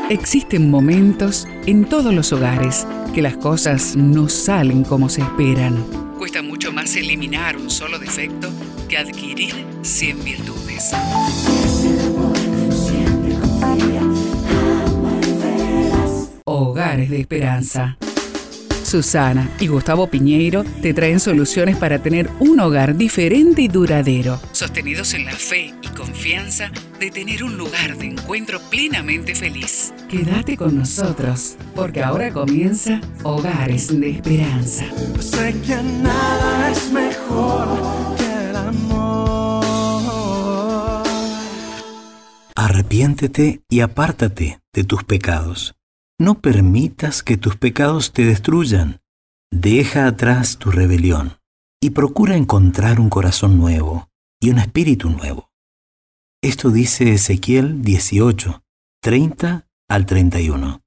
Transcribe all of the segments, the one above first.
Existen momentos en todos los hogares que las cosas no salen como se esperan. Cuesta mucho más eliminar un solo defecto que adquirir 100 virtudes. Hogares de Esperanza. Susana y Gustavo Piñeiro te traen soluciones para tener un hogar diferente y duradero, sostenidos en la fe y confianza de tener un lugar de encuentro plenamente feliz. Quédate con nosotros, porque ahora comienza Hogares de Esperanza. Sé que nada es mejor que el amor. Arrepiéntete y apártate de tus pecados. No permitas que tus pecados te destruyan. Deja atrás tu rebelión y procura encontrar un corazón nuevo y un espíritu nuevo. Esto dice Ezequiel 18, 30 al 31.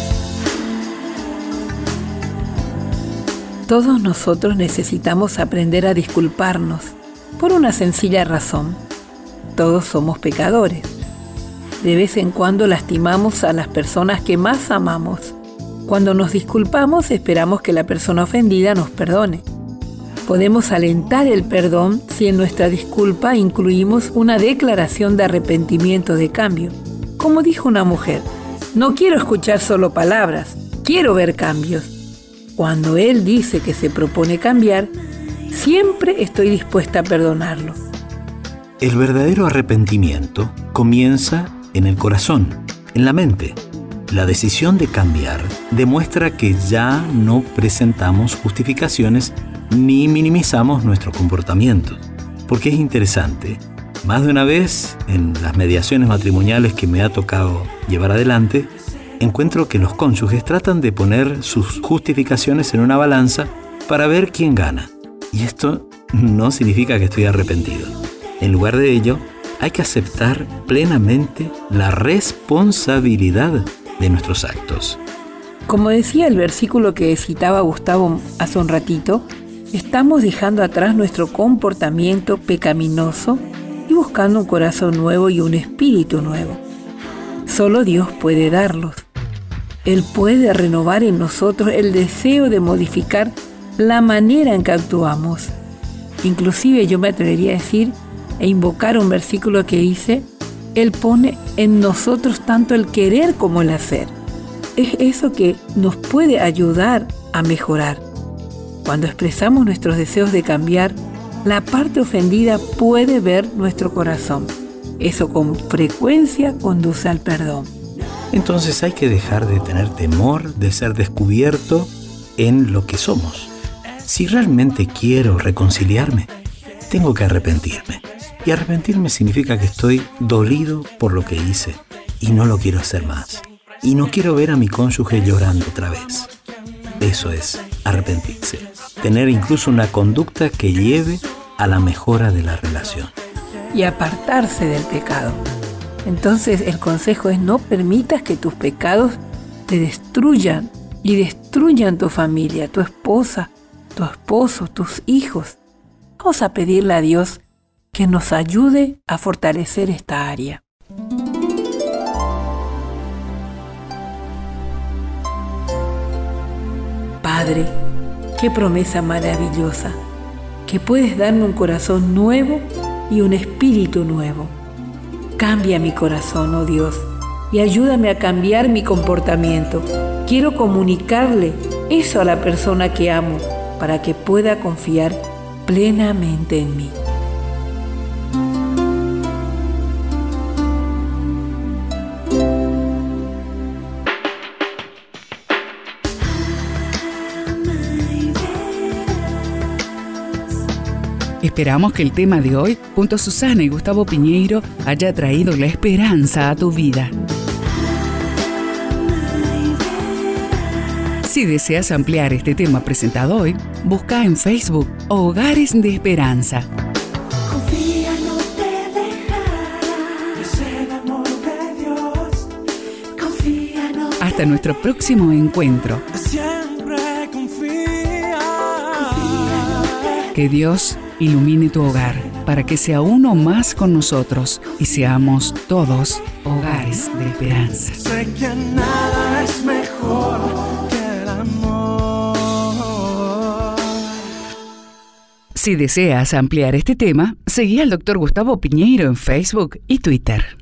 Todos nosotros necesitamos aprender a disculparnos por una sencilla razón. Todos somos pecadores. De vez en cuando lastimamos a las personas que más amamos. Cuando nos disculpamos, esperamos que la persona ofendida nos perdone. Podemos alentar el perdón si en nuestra disculpa incluimos una declaración de arrepentimiento de cambio. Como dijo una mujer, no quiero escuchar solo palabras, quiero ver cambios. Cuando él dice que se propone cambiar, siempre estoy dispuesta a perdonarlo. El verdadero arrepentimiento comienza en el corazón, en la mente. La decisión de cambiar demuestra que ya no presentamos justificaciones ni minimizamos nuestro comportamiento. Porque es interesante, más de una vez en las mediaciones matrimoniales que me ha tocado llevar adelante, encuentro que los cónyuges tratan de poner sus justificaciones en una balanza para ver quién gana. Y esto no significa que estoy arrepentido. En lugar de ello, hay que aceptar plenamente la responsabilidad de nuestros actos. Como decía el versículo que citaba Gustavo hace un ratito, estamos dejando atrás nuestro comportamiento pecaminoso y buscando un corazón nuevo y un espíritu nuevo. Solo Dios puede darlos. Él puede renovar en nosotros el deseo de modificar la manera en que actuamos. Inclusive yo me atrevería a decir e invocar un versículo que dice, Él pone en nosotros tanto el querer como el hacer. Es eso que nos puede ayudar a mejorar. Cuando expresamos nuestros deseos de cambiar, la parte ofendida puede ver nuestro corazón. Eso con frecuencia conduce al perdón. Entonces hay que dejar de tener temor de ser descubierto en lo que somos. Si realmente quiero reconciliarme, tengo que arrepentirme. Y arrepentirme significa que estoy dolido por lo que hice y no lo quiero hacer más. Y no quiero ver a mi cónyuge llorando otra vez. Eso es arrepentirse. Tener incluso una conducta que lleve a la mejora de la relación. Y apartarse del pecado. Entonces el consejo es no permitas que tus pecados te destruyan y destruyan tu familia, tu esposa, tu esposo, tus hijos. Vamos a pedirle a Dios que nos ayude a fortalecer esta área. Padre, qué promesa maravillosa, que puedes darme un corazón nuevo y un espíritu nuevo. Cambia mi corazón, oh Dios, y ayúdame a cambiar mi comportamiento. Quiero comunicarle eso a la persona que amo para que pueda confiar plenamente en mí. Esperamos que el tema de hoy, junto a Susana y Gustavo Piñeiro, haya traído la esperanza a tu vida. Si deseas ampliar este tema presentado hoy, busca en Facebook Hogares de Esperanza. Confía, no te dejará, es el amor de Dios. Confía, no te Hasta nuestro próximo encuentro. siempre confía. Que Dios ilumine tu hogar. para que sea uno más con nosotros y seamos todos hogares de esperanza. Sé que nada es mejor que el amor. Si deseas ampliar este tema, seguí al Dr. Gustavo Piñeiro en Facebook y Twitter.